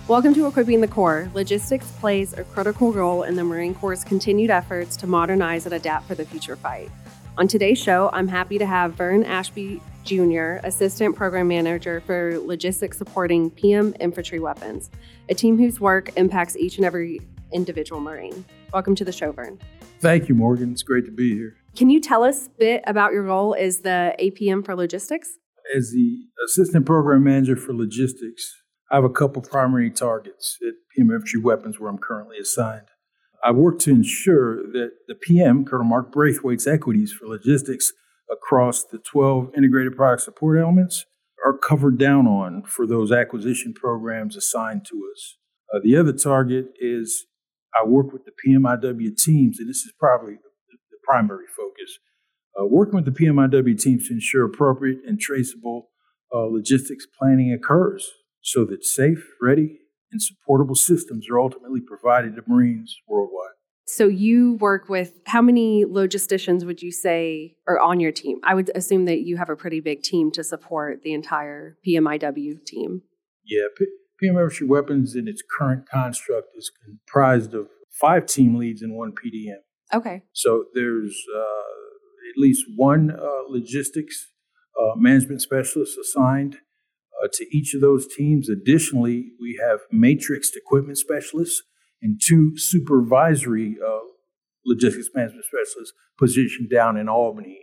Welcome to Equipping the Corps. Logistics plays a critical role in the Marine Corps' continued efforts to modernize and adapt for the future fight. On today's show, I'm happy to have Vern Ashby Jr., Assistant Program Manager for Logistics supporting PM Infantry Weapons, a team whose work impacts each and every individual Marine. Welcome to the show, Vern. Thank you, Morgan. It's great to be here. Can you tell us a bit about your role as the APM for Logistics? As the Assistant Program Manager for Logistics, I have a couple primary targets at PM Infantry Weapons where I'm currently assigned. I work to ensure that the PM, Colonel Mark Braithwaite's equities for logistics across the 12 integrated product support elements are covered down on for those acquisition programs assigned to us. The other target is I work with the PMIW teams, and this is probably the primary focus, working with the PMIW teams to ensure appropriate and traceable logistics planning occurs so that safe, ready, and supportable systems are ultimately provided to Marines worldwide. So you work with, how many logisticians would you say are on your team? I would assume that you have a pretty big team to support the entire PMIW team. Yeah, PM Infantry Weapons in its current construct is comprised of 5 team leads and 1 PDM. Okay. So there's at least one logistics management specialist assigned to each of those teams. Additionally, we have matrixed equipment specialists and 2 supervisory logistics management specialists positioned down in Albany.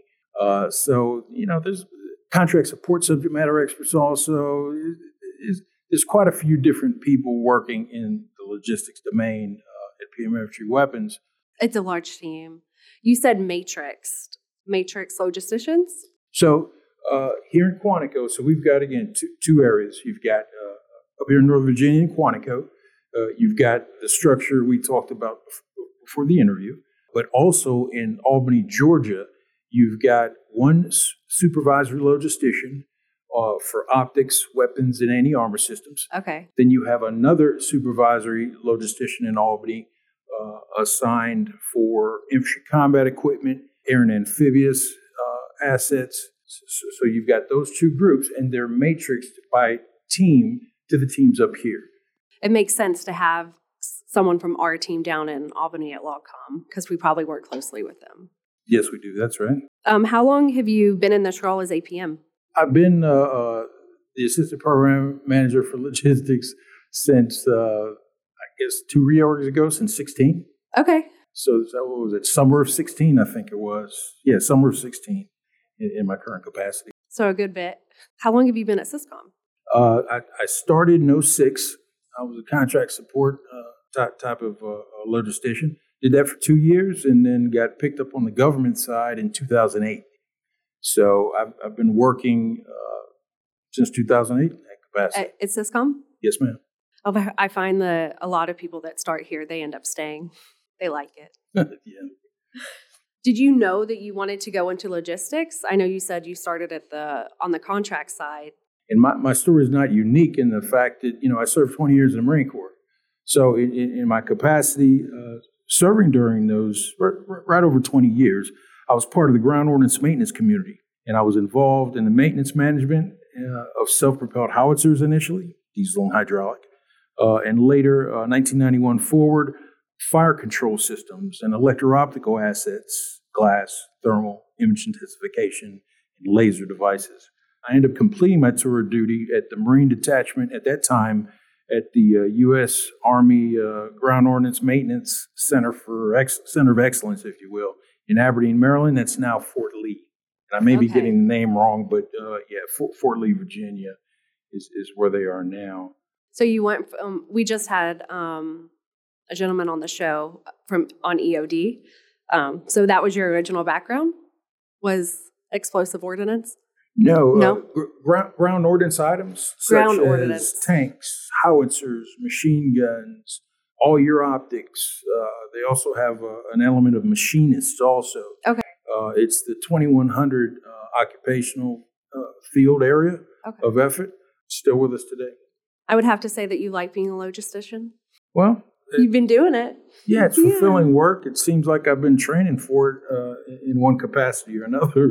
There's contract support subject matter experts also. There's quite a few different people working in the logistics domain at PM Infantry Weapons. It's a large team. You said matrix logisticians? So here in Quantico, so we've got, again, two areas. You've got up here in Northern Virginia in Quantico, you've got the structure we talked about before the interview, but also in Albany, Georgia, you've got one supervisory logistician for optics, weapons, and anti-armor systems. Okay. Then you have another supervisory logistician in Albany assigned for infantry combat equipment, air and amphibious assets. So you've got those 2 groups, and they're matrixed by team to the teams up here. It makes sense to have someone from our team down in Albany at LOGCOM because we probably work closely with them. Yes, we do. That's right. How long have you been in this role as APM? I've been the Assistant Program Manager for Logistics since, 2 reorgs ago, since 16. Okay. So what was it? Summer of 16, I think it was. Yeah, summer of 16 in my current capacity. So a good bit. How long have you been at Syscom? I started in 06. I was a contract support type of logistician. Did that for 2 years and then got picked up on the government side in 2008. So I've been working since 2008 at capacity. At Syscom? Yes, ma'am. Although I find that a lot of people that start here, they end up staying. They like it. Yeah. Did you know that you wanted to go into logistics? I know you said you started on the contract side. And my story is not unique in the fact that, I served 20 years in the Marine Corps. So in my capacity, serving during those right over 20 years, I was part of the ground ordnance maintenance community. And I was involved in the maintenance management of self-propelled howitzers initially, diesel and hydraulic. And later, 1991 forward, fire control systems and electro-optical assets, glass, thermal, image intensification, and laser devices. I ended up completing my tour of duty at the Marine Detachment at that time at the U.S. Army Ground Ordnance Maintenance Center Center of Excellence, if you will, in Aberdeen, Maryland. That's now Fort Lee. And I may be getting the name wrong, but Fort Lee, Virginia is where they are now. So you went we just had a gentleman on the show on EOD. So that was your original background, was explosive ordnance? No. Ground ordnance items, ground such ordnance. As tanks, howitzers, machine guns, all your optics. They also have an element of machinists also. Okay. It's the 2100 occupational field area of effort. Still with us today. I would have to say that you like being a logistician. Well, you've been doing it. Yeah, it's fulfilling work. It seems like I've been training for it in one capacity or another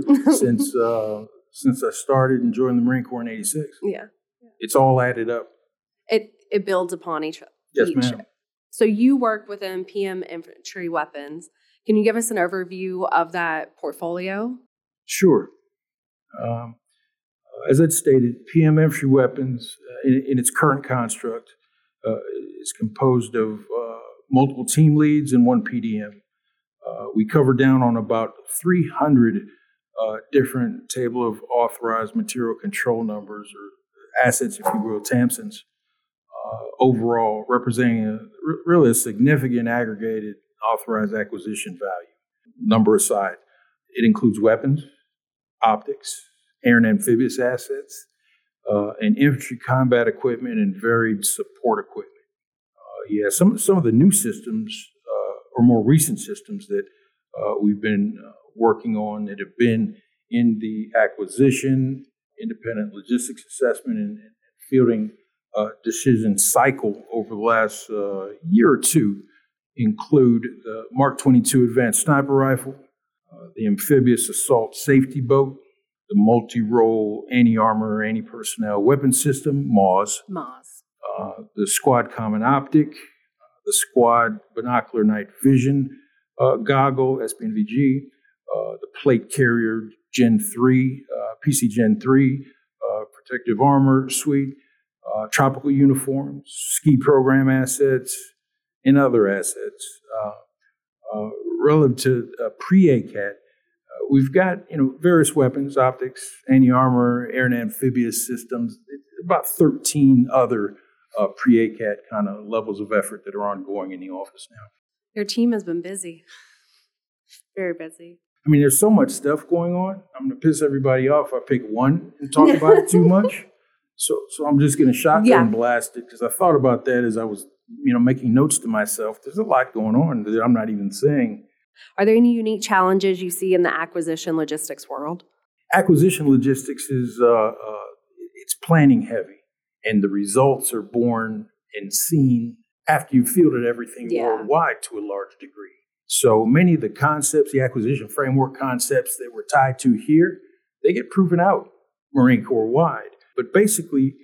since I started and joined the Marine Corps in '86. Yeah. It's all added up. It it builds upon each. Yes, ma'am. So you work within PM Infantry Weapons. Can you give us an overview of that portfolio? Sure. As I stated, PM Infantry Weapons, in its current construct, is composed of multiple team leads and one PDM. We cover down on about 300 different table of authorized material control numbers, or assets, if you will, TAMSONs, overall representing really a significant aggregated authorized acquisition value. Number aside, it includes weapons, optics, air and amphibious assets, and infantry combat equipment and varied support equipment. Some of the new systems, or more recent systems that we've been working on that have been in the acquisition, independent logistics assessment, and fielding decision cycle over the last year or two include the Mark 22 Advanced Sniper Rifle, the Amphibious Assault Safety Boat, the Multi-Role Anti-Armor, Anti-Personnel Weapon System, MAWS, the Squad Common Optic, the Squad Binocular Night Vision Goggle, SPNVG, the Plate Carrier Gen 3, PC Gen 3, Protective Armor Suite, tropical uniforms, ski program assets, and other assets. Relative to pre-ACAT, we've got various weapons, optics, anti-armor, air and amphibious systems, about 13 other pre-ACAT kind of levels of effort that are ongoing in the office now. Your team has been busy, very busy. I mean, there's so much stuff going on. I'm going to piss everybody off if I pick one and talk about it too much. So I'm just going to shotgun blast it, because I thought about that as I was, making notes to myself. There's a lot going on that I'm not even saying. Are there any unique challenges you see in the acquisition logistics world? Acquisition logistics is it's planning heavy, and the results are born and seen after you've fielded everything worldwide to a large degree. So many of the concepts, the acquisition framework concepts that we're tied to here, they get proven out Marine Corps wide. But basically,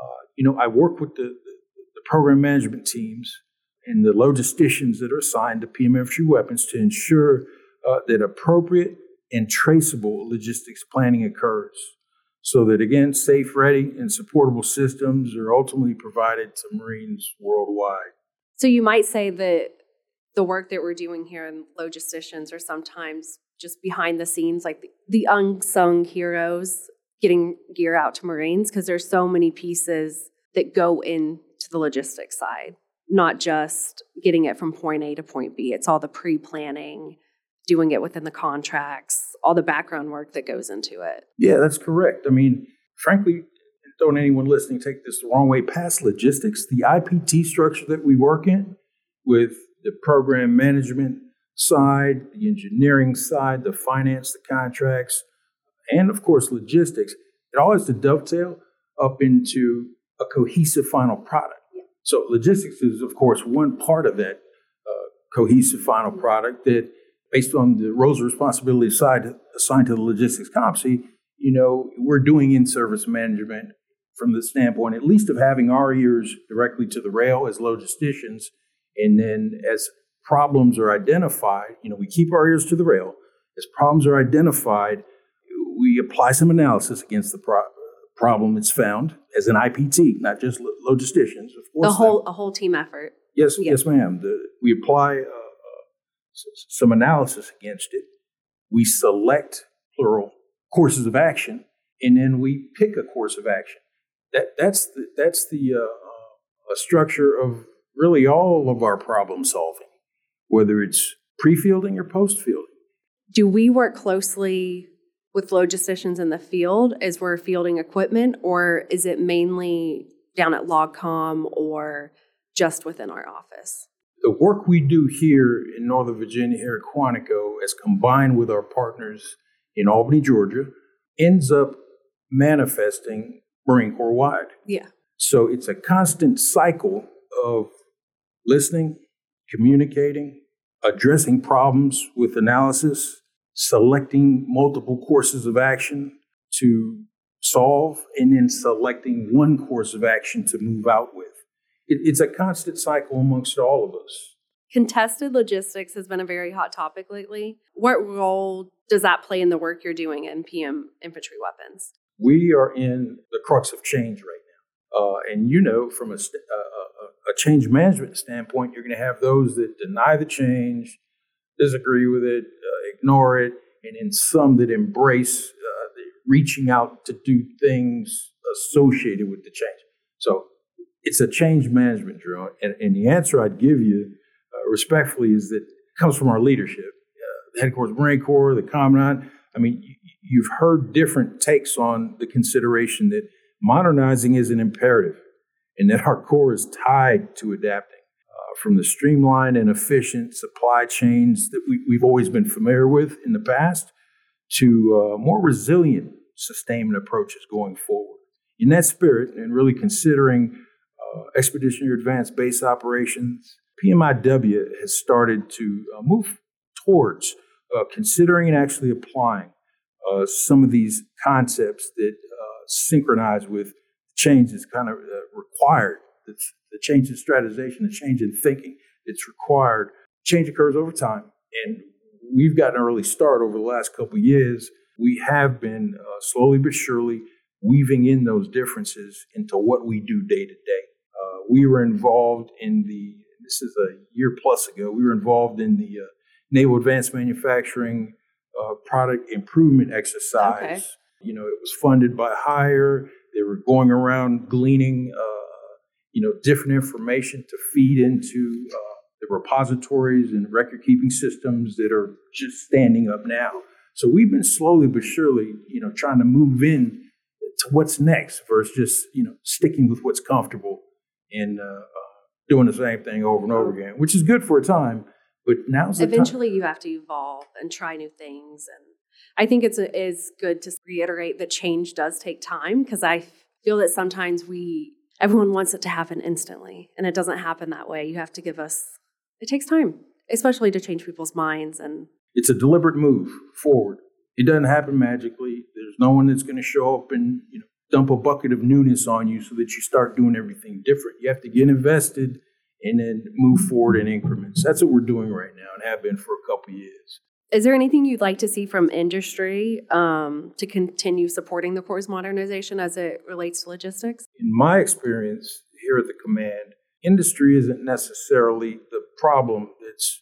I work with the program management teams and the logisticians that are assigned to PM Infantry Weapons to ensure that appropriate and traceable logistics planning occurs, so that, again, safe, ready, and supportable systems are ultimately provided to Marines worldwide. So you might say that the work that we're doing here in logisticians are sometimes just behind the scenes, like the unsung heroes getting gear out to Marines, because there's so many pieces that go into the logistics side, not just getting it from point A to point B. It's all the pre-planning, doing it within the contracts, all the background work that goes into it. Yeah, that's correct. I mean, frankly, don't anyone listening take this the wrong way. Past logistics, the IPT structure that we work in, with the program management side, the engineering side, the finance, the contracts, and of course logistics, it all has to dovetail up into a cohesive final product. So logistics is, of course, one part of that cohesive final product that, based on the roles of responsibility assigned to the logistics competency, we're doing in-service management from the standpoint, at least, of having our ears directly to the rail as logisticians. And then as problems are identified, we keep our ears to the rail. As problems are identified, we apply some analysis against the problem that's found as an IPT, not just logisticians. Of course, a whole team effort. Yes, ma'am. We apply some analysis against it. We select, plural, courses of action, and then we pick a course of action. That's the structure of really all of our problem solving, whether it's pre-fielding or post-fielding. Do we work closely with logisticians in the field as we're fielding equipment, or is it mainly down at LogCom or just within our office? The work we do here in Northern Virginia, here at Quantico, as combined with our partners in Albany, Georgia, ends up manifesting Marine Corps wide. Yeah. So it's a constant cycle of listening, communicating, addressing problems with analysis, selecting multiple courses of action to solve, and then selecting one course of action to move out with. it's a constant cycle amongst all of us. Contested logistics has been a very hot topic lately. What role does that play in the work you're doing in PM infantry weapons? We are in the crux of change right now. And from a change management standpoint, you're going to have those that deny the change, disagree with it, ignore it, and in some that embrace the reaching out to do things associated with the change. So it's a change management drill. And the answer I'd give you respectfully is that it comes from our leadership, the headquarters Marine Corps, the Commandant. I mean, you've heard different takes on the consideration that modernizing is an imperative and that our Corps is tied to adapting from the streamlined and efficient supply chains that we've always been familiar with in the past to more resilient sustainment approaches going forward. In that spirit, and really considering expeditionary advanced base operations, PMIW has started to move towards considering and actually applying some of these concepts that synchronize with changes kind of required, the change in strategization, the change in thinking that's required. Change occurs over time, and we've gotten an early start over the last couple of years. We have been slowly but surely weaving in those differences into what we do day to day. We were involved in this is a year plus ago, we were involved in the Naval Advanced Manufacturing Product Improvement Exercise. Okay. It was funded by Hire. They were going around gleaning, different information to feed into the repositories and record-keeping systems that are just standing up now. So we've been slowly but surely, trying to move in to what's next versus just, sticking with what's comfortable and doing the same thing over and over again, which is good for a time, but now's the time. Eventually you have to evolve and try new things. And I think it's good to reiterate that change does take time, because I feel that sometimes everyone wants it to happen instantly, and it doesn't happen that way. You have to it takes time, especially to change people's minds. And it's a deliberate move forward. It doesn't happen magically. There's no one that's going to show up and, dump a bucket of newness on you so that you start doing everything different. You have to get invested and then move forward in increments. That's what we're doing right now and have been for a couple of years. Is there anything you'd like to see from industry to continue supporting the Corps' modernization as it relates to logistics? In my experience here at the command, industry isn't necessarily the problem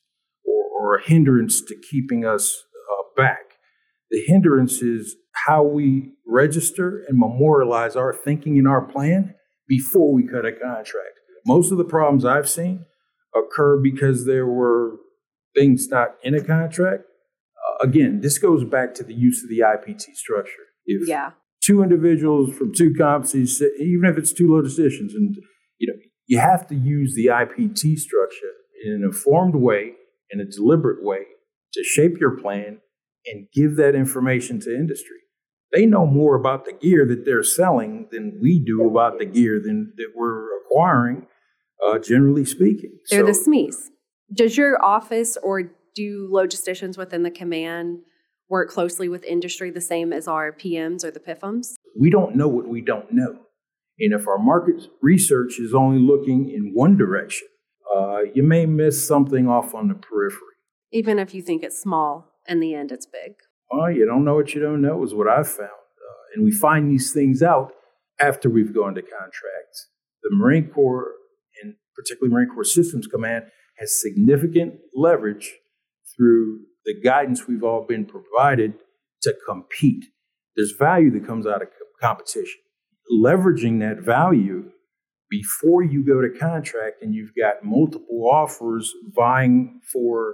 or a hindrance to keeping us back. The hindrance is how we register and memorialize our thinking and our plan before we cut a contract. Most of the problems I've seen occur because there were things not in a contract. Again, this goes back to the use of the IPT structure. If two individuals from two competencies, even if it's two logisticians, and you have to use the IPT structure in an informed way, in a deliberate way, to shape your plan and give that information to industry. They know more about the gear that they're selling than we do about the gear that we're acquiring, generally speaking. They're the SMEs. Does your office or do logisticians within the command work closely with industry the same as our PMs or the PIFMs? We don't know what we don't know. And if our market research is only looking in one direction, you may miss something off on the periphery. Even if you think it's small, in the end it's big. Well, you don't know what you don't know is what I've found. And we find these things out after we've gone to contract. The Marine Corps, and particularly Marine Corps Systems Command, has significant leverage through the guidance we've all been provided to compete. There's value that comes out of competition. Leveraging that value before you go to contract and you've got multiple offers vying for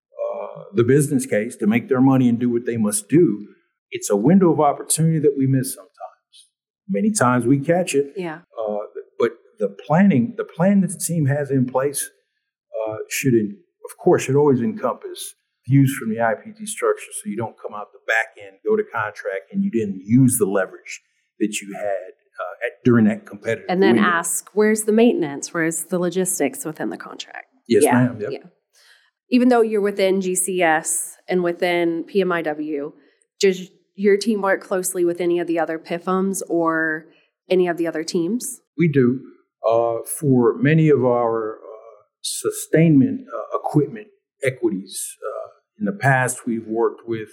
the business case to make their money and do what they must do, it's a window of opportunity that we miss sometimes. Many times we catch it. Yeah. But the plan that the team has in place should always encompass views from the IPT structure, so you don't come out the back end, go to contract, and you didn't use the leverage that you had during that competitive and then window. Ask, where's the maintenance? Where's the logistics within the contract? Yes, ma'am. Yep. Yeah. Even though you're within GCS and within PMIW, does your team work closely with any of the other PIFMs or any of the other teams? We do. For many of our sustainment equipment equities, in the past, we've worked with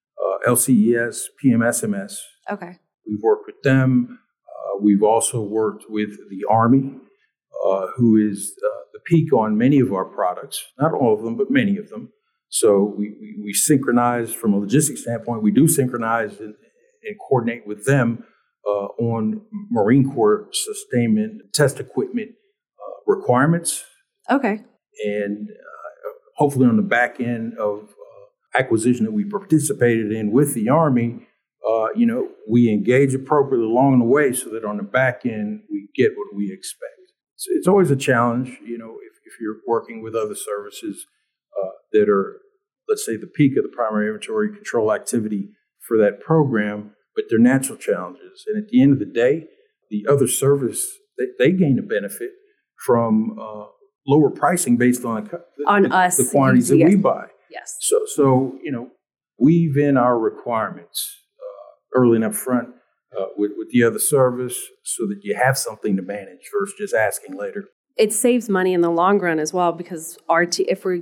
LCES, PMSMS. Okay. We've worked with them. We've also worked with the Army, who is the peak on many of our products. Not all of them, but many of them. So we synchronize from a logistics standpoint. We do synchronize and coordinate with them on Marine Corps sustainment test equipment requirements. Okay. And hopefully on the back end of acquisition that we participated in with the Army, we engage appropriately along the way so that on the back end we get what we expect. So it's always a challenge, if you're working with other services that are, let's say, the peak of the primary inventory control activity for that program, but they're natural challenges. And at the end of the day, the other service, they gain a benefit from lower pricing based on the quantities that we buy. Yes. So weave in our requirements early and up front with the other service so that you have something to manage versus just asking later. It saves money in the long run as well, because if we're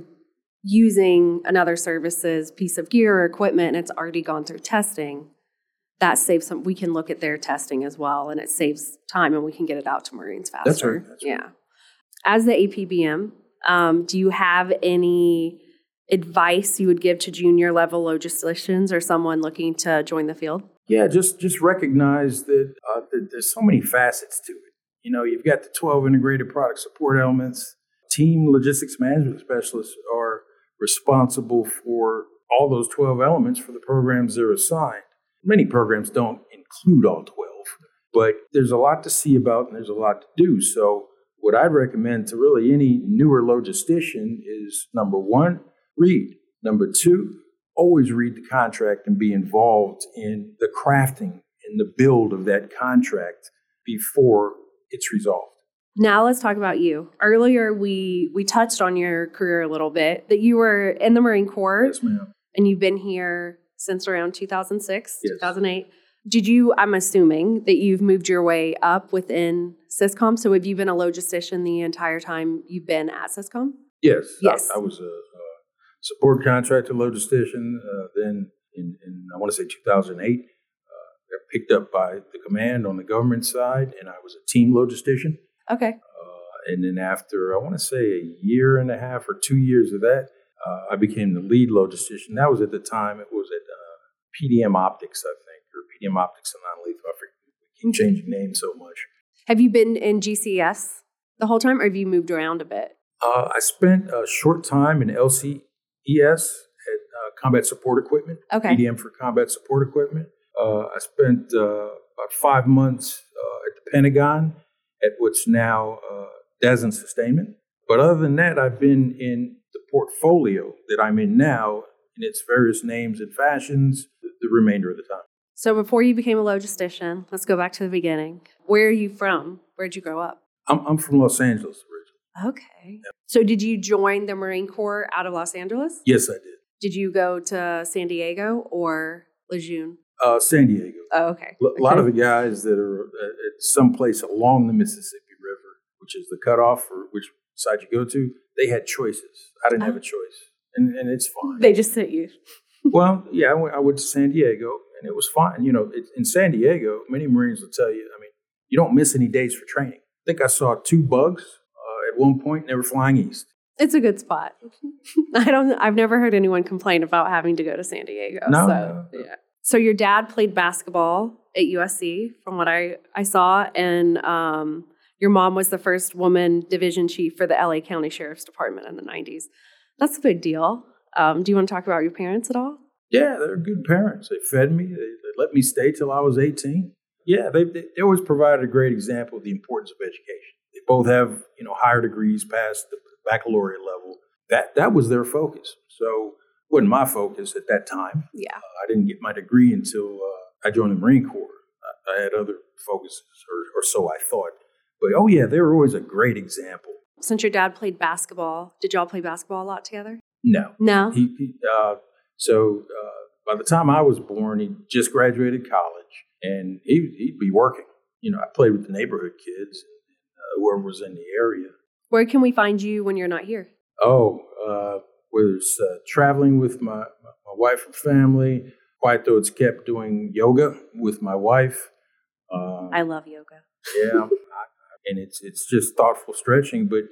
using another service's piece of gear or equipment and it's already gone through testing, that saves we can look at their testing as well, and it saves time and we can get it out to Marines faster. That's right. Yeah. As the APBM, do you have any advice you would give to junior level logisticians or someone looking to join the field? Yeah, just recognize that there's so many facets to it. You've got the 12 integrated product support elements. Team logistics management specialists are responsible for all those 12 elements for the programs they're assigned. Many programs don't include all 12, but there's a lot to see about and there's a lot to do. So what I'd recommend to really any newer logistician is, number one, read. Number two, always read the contract and be involved in the crafting and the build of that contract before it's resolved. Now let's talk about you. Earlier, we touched on your career a little bit, that you were in the Marine Corps. Yes, ma'am. And you've been here since around 2006, yes. 2008. I'm assuming that you've moved your way up within Syscom. So have you been a logistician the entire time you've been at Syscom? Yes. Yes. I was a support contractor logistician. Then in I want to say 2008, got picked up by the command on the government side, and I was a team logistician. Okay. And then after, I want to say a year and a half or 2 years of that, I became the lead logistician. That was at the time, it was at PDM Optics, I think, or PDM Optics and Non-Lethal. I forget, we keep changing names so much. Have you been in GCS the whole time, or have you moved around a bit? I spent a short time in LCES at Combat Support Equipment, okay. PDM for Combat Support Equipment. I spent about 5 months at the Pentagon at what's now DES and Sustainment. But other than that, I've been in the portfolio that I'm in now in its various names and fashions the remainder of the time. So before you became a logistician, let's go back to the beginning. Where are you from? Where'd you grow up? I'm from Los Angeles originally. Okay. Yep. So did you join the Marine Corps out of Los Angeles? Yes, I did. Did you go to San Diego or Lejeune? San Diego. Oh, okay. A lot of the guys that are at some place along the Mississippi River, which is the cutoff for which side you go to, they had choices. I didn't have a choice, and it's fine. They just sent you. Well, yeah, I went to San Diego, and it was fine. In San Diego, many Marines will tell you, you don't miss any days for training. I think I saw 2 bugs at one point, and they were flying east. It's a good spot. I've never heard anyone complain about having to go to San Diego. No. Yeah. So your dad played basketball at USC, from what I saw, and your mom was the first woman division chief for the LA County Sheriff's Department in the 90s. That's a big deal. Do you want to talk about your parents at all? Yeah, they're good parents. They fed me. They let me stay till I was 18. Yeah, they always provided a great example of the importance of education. They both have higher degrees past the baccalaureate level. That was their focus. So it wasn't my focus at that time. Yeah. I didn't get my degree until I joined the Marine Corps. I had other focuses, or so I thought. But, they were always a great example. Since your dad played basketball, did y'all play basketball a lot together? No. No? So by the time I was born, he just graduated college, and he'd be working. I played with the neighborhood kids. whoever was in the area. Where can we find you when you're not here? Whether it's traveling with my wife and family, quiet though it's kept, doing yoga with my wife. I love yoga. Yeah, and it's just thoughtful stretching. But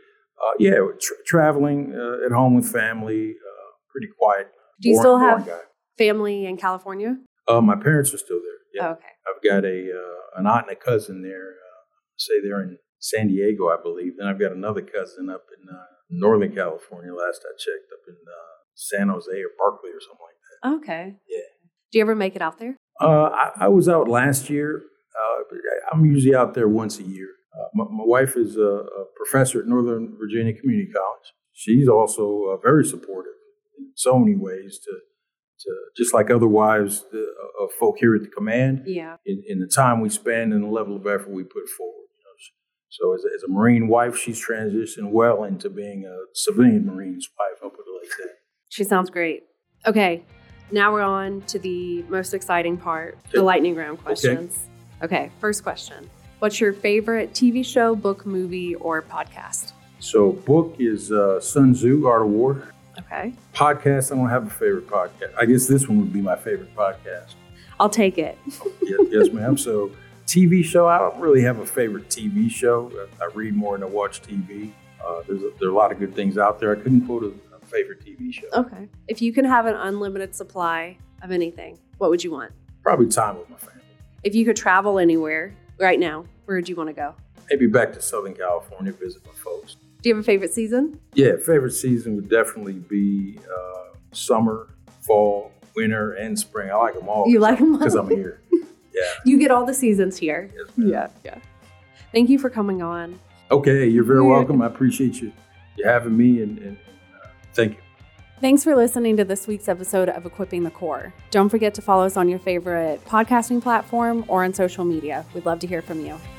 traveling at home with family, pretty quiet. Do you still have family in California? My parents are still there. Yeah. Oh, okay. I've got an aunt and a cousin there. Say they're in San Diego, I believe. Then I've got another cousin up in Northern California. Last I checked, up in San Jose or Berkeley or something like that. Okay. Yeah. Do you ever make it out there? I was out last year. I'm usually out there once a year. My wife is a professor at Northern Virginia Community College. She's also very supportive in so many ways to just like other wives of folk here at the command. Yeah. In the time we spend and the level of effort we put forward. So as a Marine wife, she's transitioned well into being a civilian Marine's wife. I'll put it like that. She sounds great. Okay, now we're on to the most exciting part, the lightning round questions. Okay, first question. What's your favorite TV show, book, movie, or podcast? So book is Sun Tzu, Art of War. Okay. Podcast, I don't have a favorite podcast. I guess this one would be my favorite podcast. I'll take it. Yes, ma'am. So TV show, I don't really have a favorite TV show. I read more than I watch TV. There are a lot of good things out there. I couldn't quote a favorite TV show. Okay. If you could have an unlimited supply of anything, what would you want? Probably time with my family. If you could travel anywhere right now, where would you want to go? Maybe back to Southern California, visit my folks. Do you have a favorite season? Yeah, favorite season would definitely be summer, fall, winter, and spring. I like them all. You like them all? Because I'm here. Yeah. You get all the seasons here. Yes, ma'am. Yeah. Thank you for coming on. Okay, you're very welcome. I appreciate you having me, and thank you. Thanks for listening to this week's episode of Equipping the Corps. Don't forget to follow us on your favorite podcasting platform or on social media. We'd love to hear from you.